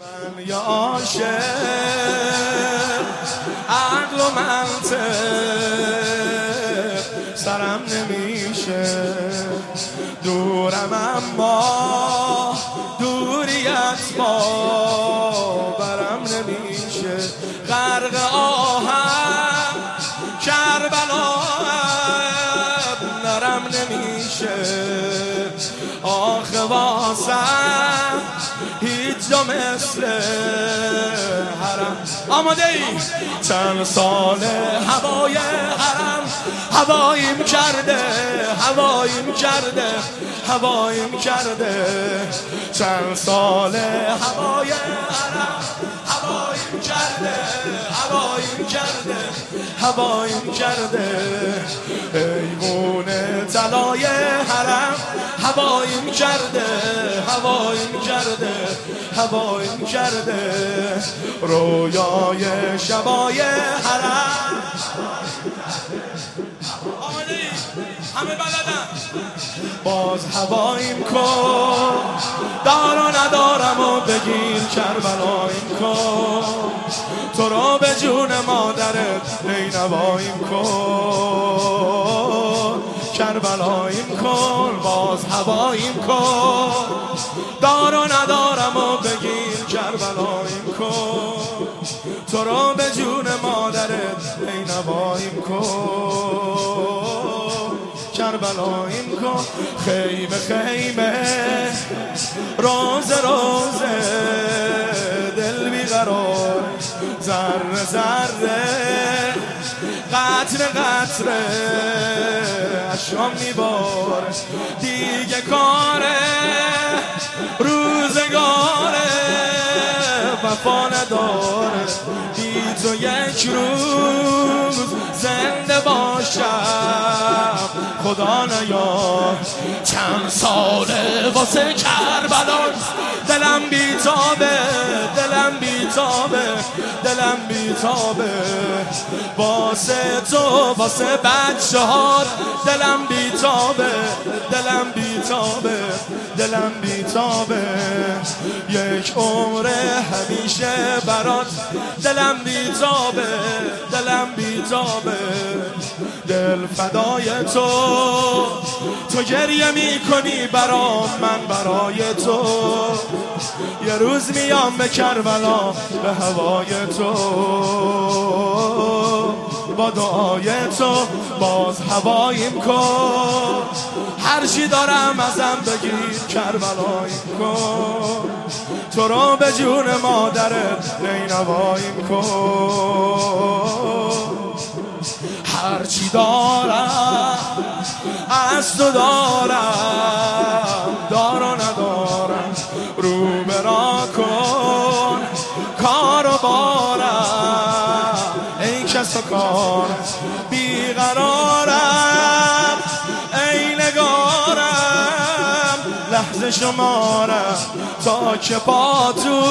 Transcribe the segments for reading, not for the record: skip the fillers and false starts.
من یا عاشق عقل و منطق سرم نمیشه، دورم اما دوریت باورم نمیشه، غرق آهم کربلا نرم نمیشه، آخه واسم هیچ جا مثل حرم. آماده ای؟ چند سال هوای حرم هواییم کرده، هواییم کرده، هواییم کرده، چند سال هوای حرم هواییم کرده، هواییم کرده، هواییم کرده، ایوون طلای حرم هواییم کرده، هواییم کرده، هواییم کرده، رویای شبای حرم. همه بلدن باز هواییم کن، دار و ندارم و بگیر کربلاییم کن، تو رو به جون مادرت نینواییم کن، کربلاییم کن، باز هواییم کن، دار و ندارم و بگیر کربلاییم کن، تو رو به جون مادرت نینواییم کن، کربلاییم کن، خیمه خیمه روز روز دل بیقرار، ذره ذره قطره قطره اشکام میبار، دیگه کاره روزگاره وفا نداره، بی تو یک روز زنده باشم خدا نیار، چند ساله واسه کربلان دلم بیتابه، دلم بیتابه، دلم بیتابه، واسه تو واسه بچه ها دلم بیتابه، دلم بیتابه، دلم بیتابه، یک عمر همیشه برات دلم بیتابه، دلم بیتابه، دل فدای تو، تو گریه میکنی برام من برای تو، یه روز میام به کربلا به هوای تو، با دعای تو باز هواییم کن، هر چی دارم ازم بگیر کربلاییم کن، تو رو به جون مادرت نینواییم کن، هر چی دارم از تو دارم، دار و ندارم رو برا کن، کار و بارم ای کس و کار، بیقرارم ای نگارم، لحظه شمارم تا که با تو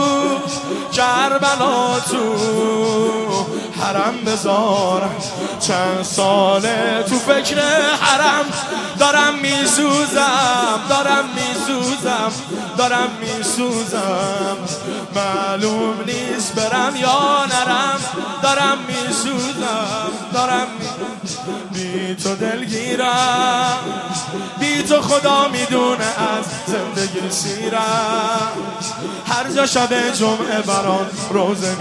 کربلا تو حرم بذارم، چند ساله تو فکر حرم دارم میسوزم، دارم میسوزم، دارم میسوزم، معلوم نیست برم یا نرم، دارم میسوزم، دارم بی تو دلگیرم، بی تو خدا میدونه از زندگی سیرم، هر جا شب جمعه برام روزه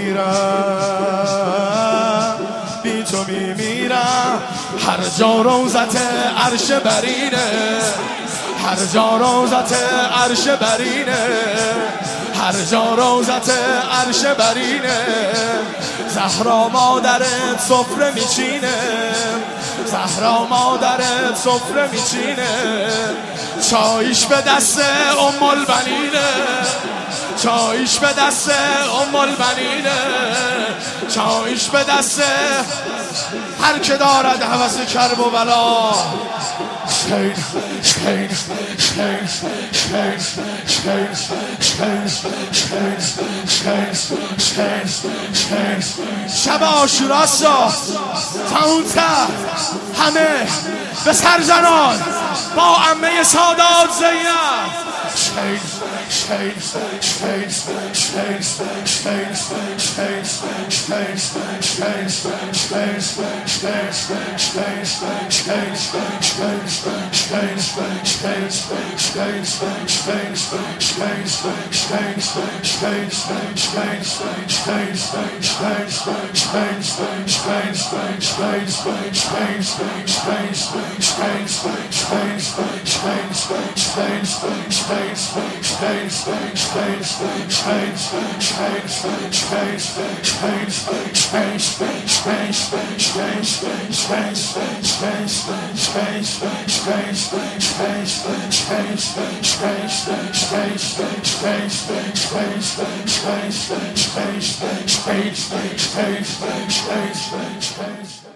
میگیرم، بی تو میمیرم، هر جا روزت عرش برینه، هر جا روزت عرش برینه، هر جا روزت عرش برینه، زهرا مادرت سفره میچینه، زهرا مادرت سفره میچینه، چایش به دست ام البنینه، چایش به دست ام البنینه، چایش به دست هر که دارد هوس کرب و بلا، شین شین شین شین شین شین شین شین شین شین، شب عاشوراسا تموم‌تر، همه به سر زنان با عمه سادات زینب، شین Change.